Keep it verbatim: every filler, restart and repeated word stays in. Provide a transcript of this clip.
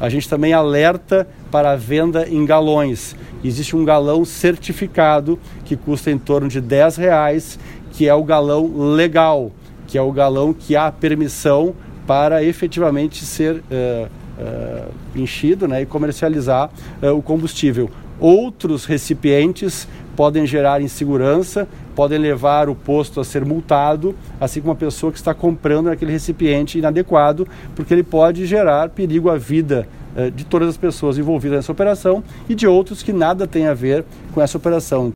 A gente também alerta para a venda em galões. Existe um galão certificado que custa em torno de dez reais, que é o galão legal, que é o galão que há permissão para efetivamente ser uh, uh, enchido, né, e comercializar uh, o combustível. Outros recipientes podem gerar insegurança, podem levar o posto a ser multado, assim como a pessoa que está comprando aquele recipiente inadequado, porque ele pode gerar perigo à vida uh, de todas as pessoas envolvidas nessa operação e de outros que nada têm a ver com essa operação.